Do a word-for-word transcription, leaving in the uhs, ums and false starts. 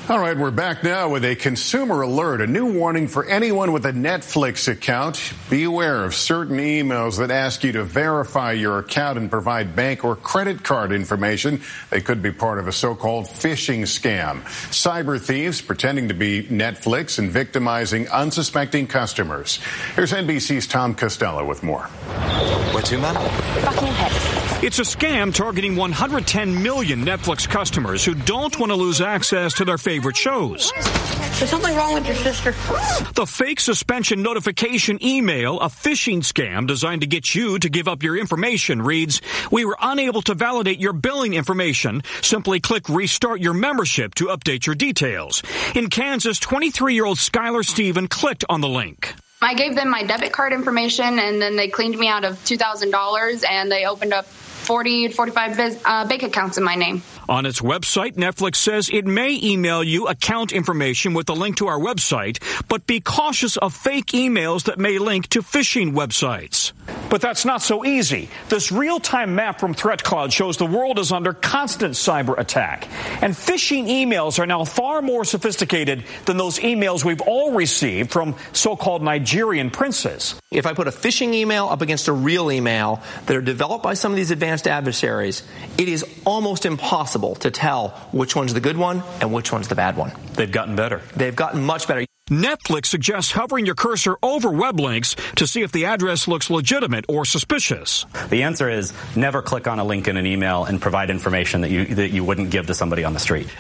All right, we're back now with a consumer alert, a new warning for anyone with a Netflix account. Be aware of certain emails that ask you to verify your account and provide bank or credit card information. They could be part of a so-called phishing scam. Cyber thieves pretending to be Netflix and victimizing unsuspecting customers. Here's N B C's Tom Costello with more. Where to, ma'am? Buckingham. It's a scam targeting one hundred ten million Netflix customers who don't want to lose access to their favorite shows. There's something wrong with your sister. The fake suspension notification email, a phishing scam designed to get you to give up your information, reads, "We were unable to validate your billing information. Simply click restart your membership to update your details." In Kansas, twenty-three-year-old Skylar Stephen clicked on the link. I gave them my debit card information, and then they cleaned me out of two thousand dollars, and they opened up forty, forty-five uh, bank accounts in my name. On its website, Netflix says it may email you account information with a link to our website, but be cautious of fake emails that may link to phishing websites. But that's not so easy. This real-time map from ThreatCloud shows the world is under constant cyber attack. And phishing emails are now far more sophisticated than those emails we've all received from so-called Nigerian princes. If I put a phishing email up against a real email that are developed by some of these advanced adversaries, it is almost impossible to tell which one's the good one and which one's the bad one. They've gotten better. They've gotten much better. Netflix suggests hovering your cursor over web links to see if the address looks legitimate or suspicious. The answer is never click on a link in an email and provide information that you that you wouldn't give to somebody on the street.